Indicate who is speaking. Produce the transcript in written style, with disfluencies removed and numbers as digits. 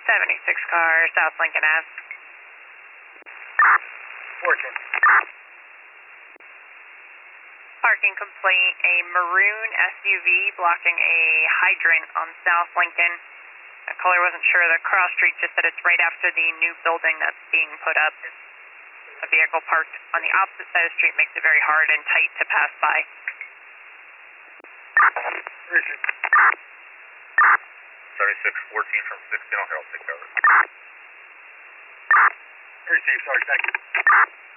Speaker 1: 76 car, South Lincoln Ave.
Speaker 2: Fortune.
Speaker 1: Parking complaint, a maroon SUV blocking a hydrant on South Lincoln. The caller wasn't sure of the cross street, just that it's right after the new building that's being put up. A vehicle parked on the opposite side of the street makes it very hard and tight to pass by.
Speaker 2: Richard.
Speaker 3: 7614 from 16, I'll take cover.
Speaker 2: Received, sorry, thank you.